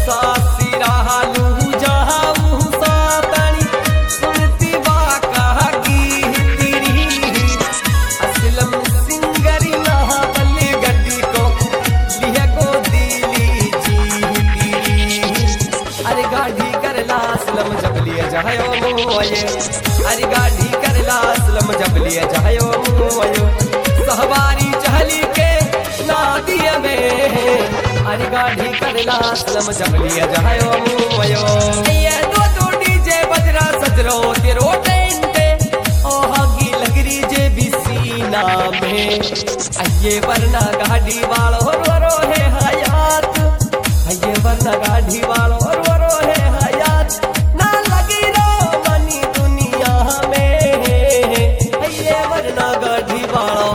सासी रहलू जहाऊ सातनी सुनती बा कही तेरी असलम सिंगरी नहावली गड्डी को लिया को दिली जी तेरी अरे गाड़ी करला असलम जब लिए जायो मोये अरे गाड़ी करला असलम जब लिए जायो मोयो सहबारी चहली के नादिया में अरे गाड़ी करला असलम जब लिए जायो मोयो ये दो डीजे बजरा सजरो तेरो ट्रेन पे ओ हगी लगरी जे भी सीना में अये वरना गाड़ी वालो रो है हयात अये वरना गाड़ी वालो रो है हयात ना लगी रो मनी दुनिया में अये वरना गाड़ी वालो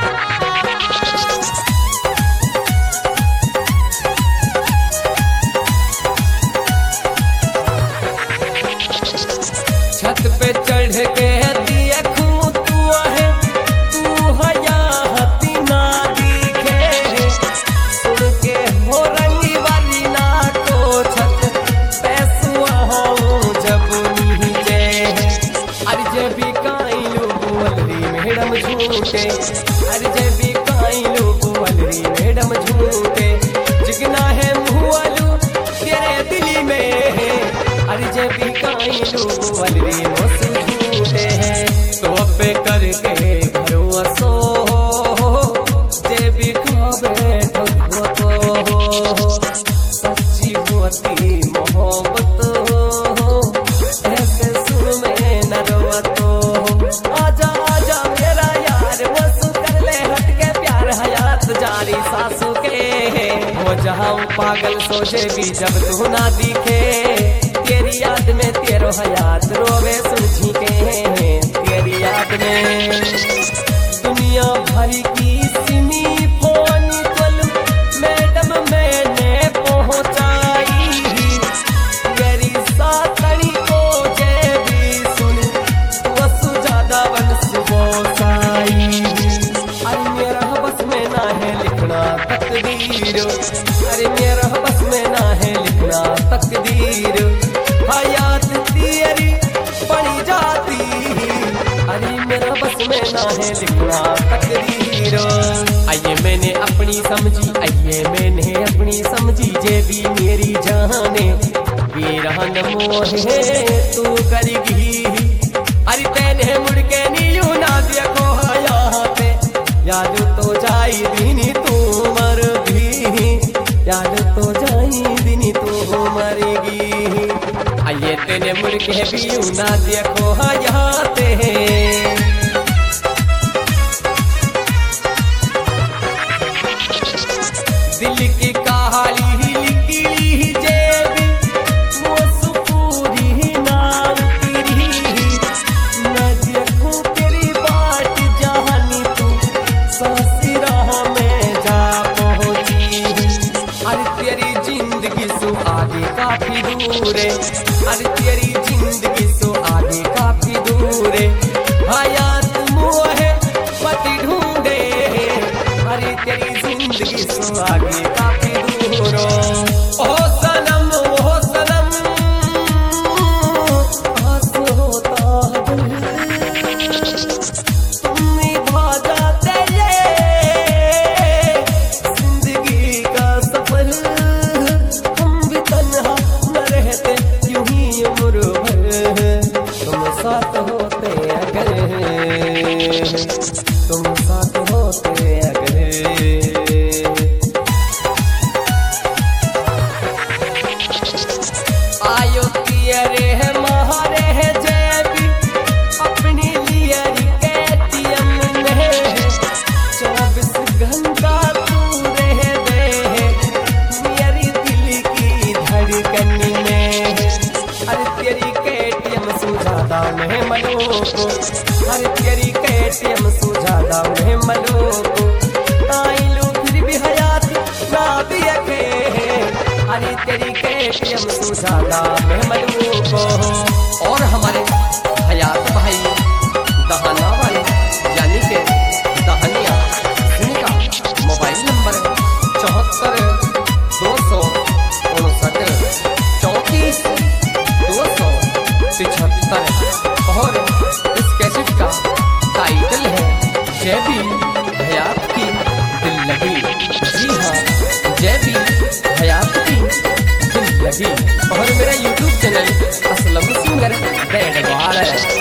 छत पे चढ़ के देखूं तू है तू हया हती ना दिखे सुन के हो रंगी वाली ना को छत पैसुआ हूँ जब नीचे अरे जे भी काइलू बुअलरी मैडम झूठे अरे जे भी काइलू बुअलरी मैडम झूठे जिगना है मुहलू तेरे दिली में अरे जे भी काइलू बुअलरी मोसू झूठे हैं तो पे करके भरोसो जे भी खावे तो सच्ची होती मोहब्बत ऐसे सुन में न रोतो आजा आजा मेरा यार वसू कर ले हट के प्यार हयात जारी सासू के हो जाऊं पागल सोचे भी जब तू ना दिखे तेरी याद में तेरो हयात रोवे सुलझी के तेरी याद में दुनिया भर की सिमी फोन कल मैडम मैंने पहुंचाई तेरी सातनी को जे भी सुन वसु ज्यादा बन सुबोसाई अरे मेरा बस में ना है लिखना तकदीर अरे मेरा बस में ना है लिखना तकदीर हयात तेरी बड़ी जाती अरे मेरा बस में ना है लिखना तकदीर आइए मैंने अपनी समझी आइए मैंने अपनी समझी जे भी मेरी जाने ये रहन मोहे तू करेगी अरे तेने मुड़ के नीयू ना देखो यहाँ पे याद तो जाई दीनी तू मर भी याद तो जाई दीनी तू मरेगी आइए तेने मुड़ के भी ना देखो यहाँ पे दिल की कहाली लिखी जेबी वो सुपूरी नाम तेरी न देखूं तेरी बाट जहानी तू सासी राह में जा पहुंची अरे तेरी जिंदगी सु आगे काफी दूर है अरे तेरी जिंदगी सो आगे काफी दूर है हयात मोहे पति ढूंढे अरे तेरी जिंदगी सो आगे काफी दूर ओ सनम आस होता दिल तुम निभा जाते ये जिंदगी का सफर हम भी तन्हा न रहते यूं ही उम्र भर तुम साथ होते अगर तुम साथ होते अगर आयो तियरे है महारे है जेबी अपनी लियरी केटीएम में 24 घंटा तू रह दे मेरी दिल की धड़कन में अरे तेरी केटीएम सुझादा मैं मलो को अरे तेरी केटीएम सुझादा मैं मलो को आइलू फिर भी हयात ना दिया के अरे तेरी केटीएम सुझादा मैं मलो को और हमारे हयात भाई दहाना वाले यानी के दहनिया इनका मोबाइल नंबर 74 259 जी और मेरा YouTube channel Aslam singer Badwal है।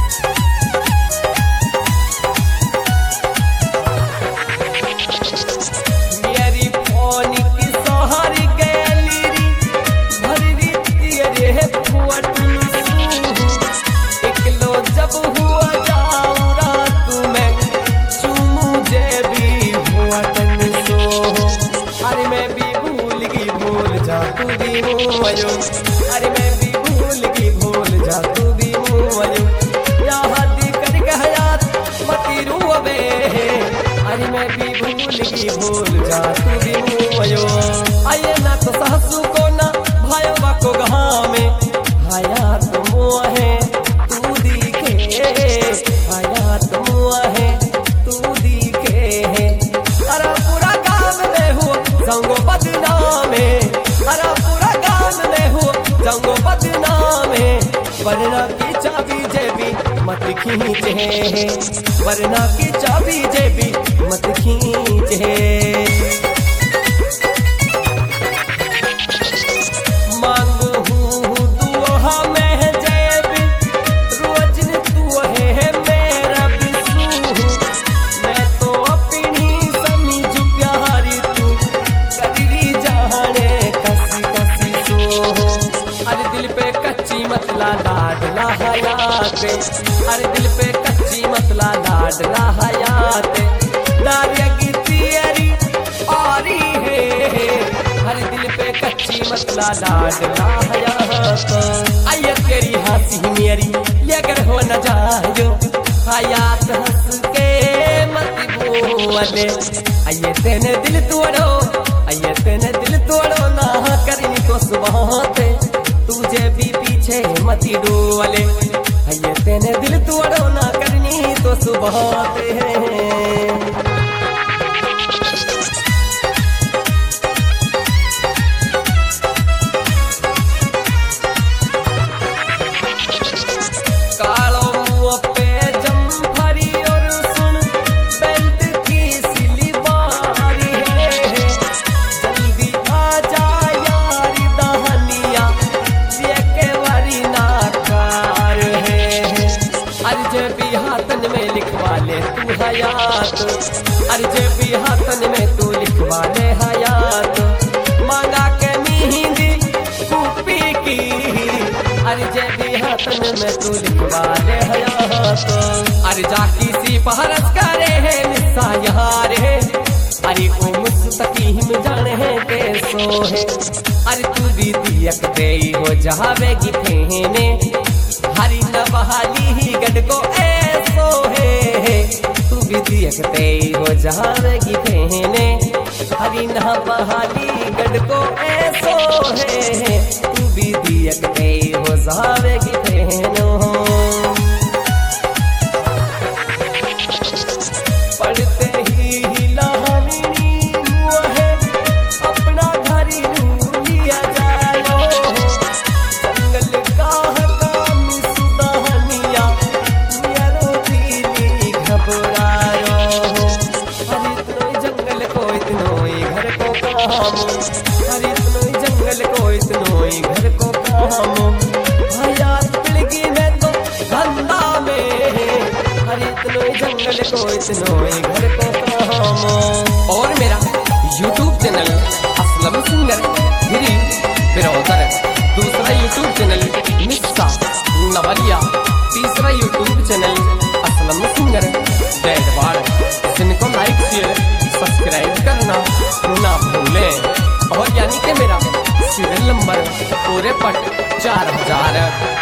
मेरी फोन की सहारी गैलरी भरी तेरे फोटो एक लो जब हुआ जाऊं रात में चूमू जे भी हुआ तन सो। अरे मैं भी भूल जा तू भी मुझो, अरे मैं भी भूल जा तू भी मुझो, या हाथी कर हयात मती रूबे। अरे मैं भी भूल जा तू भी मुझो, आये ना तो सासू को ना भाई बाको गहा में हयात मुआ है तू दिखे, हयात मुआ है तू दिखे। अरे पूरा काम में हो संगो बदनामे, अरे पूरा काम में हो संगो बदनामे। वरना की चाबी जेबी मत खींचे, वरना की चाबी जेबी मत खींचे। मांगू हूँ दुआ में जेबी रोज तू है मेरा बिसू। मैं तो अपनी समझू प्यारी तू करी जाने कसी कसी सो। अरे दिल पे कच्ची मतला लाडला हयात, अरे दिल पे कच्ची मतला लाडला हयात। दारिया की तेरी आरी है, अरे दिल पे कच्ची मतला लाडला हयात। आये तेरी हंसी मेरी ये अगर हो न जायो हयात हंस के मत बोले। आये तेने दिल तोड़ो, आये तेने दिल तोड़ो ना करनी तो सुबह पे तुझे भी पीछे मती डोले। आये तेने दिल तोड़ो ना करनी तो सुबह पे। हाथन में लिखवा ले तू हयात, अरे जे भी हाथन में तू लिखवा ले हयात। मांगा के नींदी कूपी की, अरे जे भी हाथन में तू लिखवा ले हयात। अरे जाकी सी पहरस करे है निस्सा यार है, अरे ओ मुस्तकीम जाने है कैसो है। अरे तू भी दियक दे हो जहावेगी फेने, हरी न बहाली ही गड को ऐसो है। तू भी देखते हो जावेगी फेने, हरी न बहाली गड को ऐसो है। तू भी देखते हो जावेगी फेनो। पढ़ते ही लाहनी हुआ है अपना घर लिया जायो। जंगल का जंगल को इतनोई घर को काम, अरे इतनोई जंगल को इतनोई घर को काम। हयात पिलगी में तो धंधा में, अरे इतनोई जंगल को इतनोई घर को काम। और मेरा यूट्यूब चैनल असलम सिंगर गिरी बिरौदर, दूसरा यूट्यूब चैनल मिस्सा नवलिया, तीसरा YouTube channel Aslam singer Badwal. जिनको लाइक शेयर सब्सक्राइब करना ना भूलें। और यानी कि मेरा सीरियल नंबर पूरे पट 4000।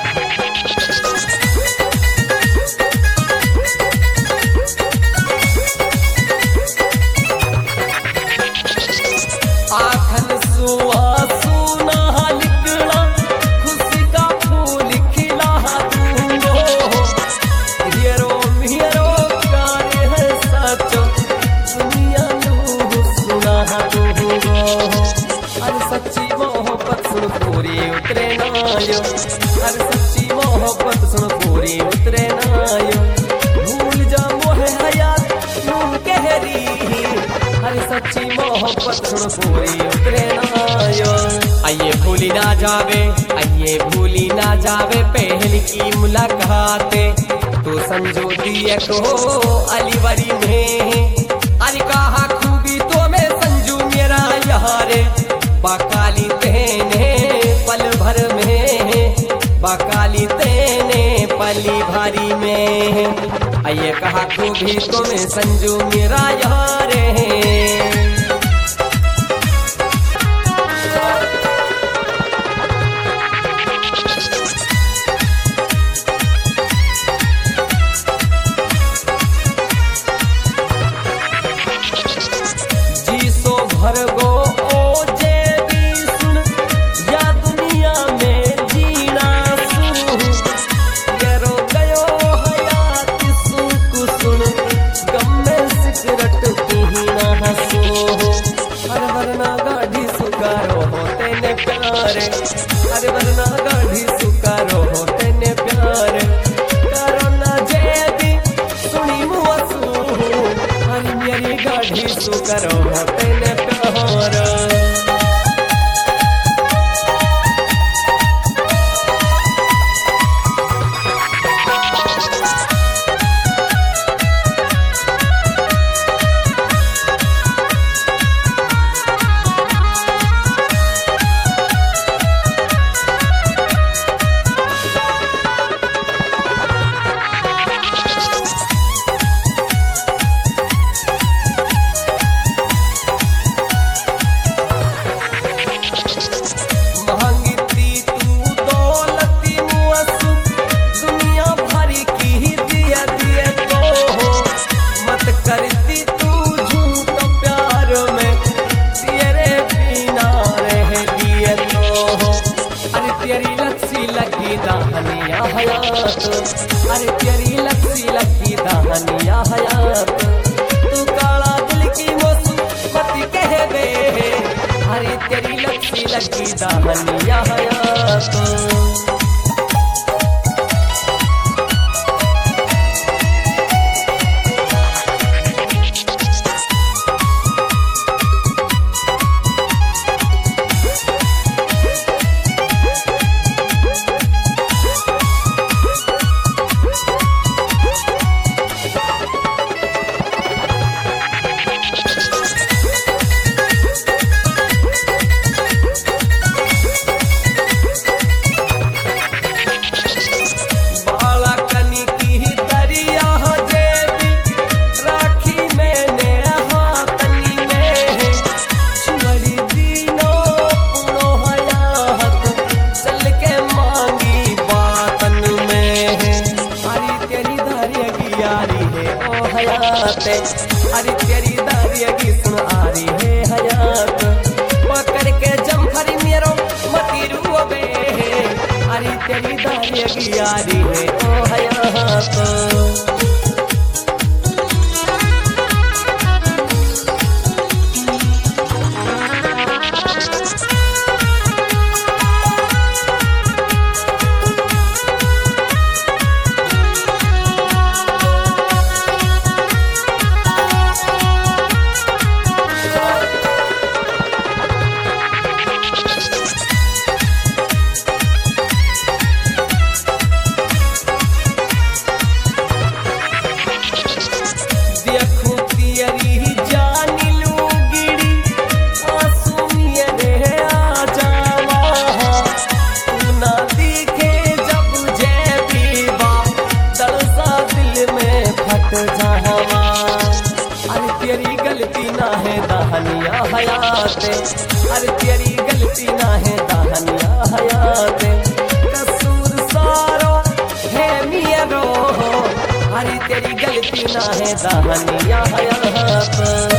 आखन सुआ सुना लिखना खुशी का फूल खिला दूंगो। हियरो हियरो प्यार है सचो दुनिया लू सुना दूंगो। अरे सच्ची मोहब्बत सुन पूरी उतरे नायो, अरे सच्ची मोहब्बत सुन पूरी उतरे नायो। भूल जा मोह हयात नून कहरी, अरे सच्ची मोहब्बत सुन पूरी उतरे नायो। आइए भूल भूली ना जावे, ये भूली ना जावे पहली की मुलाकात। तो संजो दिए को अलीवरी में, अली कहा खूबी तो मैं संजू मेरा यार। बाकाली तेने पल भर में, बाकाली तेने पली भारी में, ये कहा खूबी तो मैं संजू मेरा यार। भरगो ओ जे भी सुन, या दुनिया में जीना सू, गरो गयो हयात सुख सुन, गम में सिगरेट पीना हंसो। हर वरना गाढ़ी सुकारो हो तेने प्यारे, हर वरना गाढ़ी सुकारो हो तेने प्यारे। करो ना जे भी सुनी मुआसू, हर मेरी गाढ़ी सुकारो हो तेने प्यारे। अरे तेरी लक्सी लकी दाहनिया हयात, तू काला दिल की मोसू मती कहवे, अरे तेरी लक्सी लकी दाहनिया हयात। अरे तेरी दारिया की सुन आ रही है हयात, पकड़ के जमफरी मेरो मती रुबे, अरे तेरी दारिया की आ रही है ओ हयात। अरे तेरी गलती ना है दाहनिया हयात, अरे तेरी गलती ना है दाहनिया हयात। कसूर सारो है मेरो, अरे तेरी गलती ना है दाहनिया हयात।